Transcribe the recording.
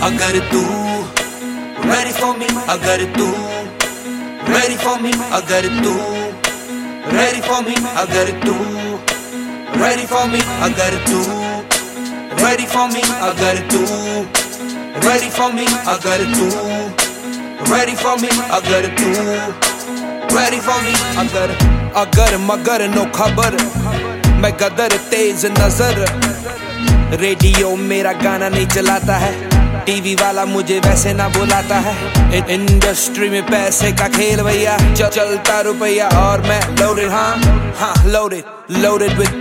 अगर तू ready for me, अगर तू ready for me, अगर तू ready for me, अगर तू ready for me, अगर तू ready for me, अगर तू ready for me, अगर तू ready for me, अगर तू ready for me, अगर मगर नो खबर, मैं गदर तेज नजर। रेडियो मेरा गाना नहीं चलाता है, टीवी वाला मुझे वैसे ना बुलाता है। इंडस्ट्री में पैसे का खेल भैया, चलता रुपया और मैं लोडेड, हाँ लोडेड विद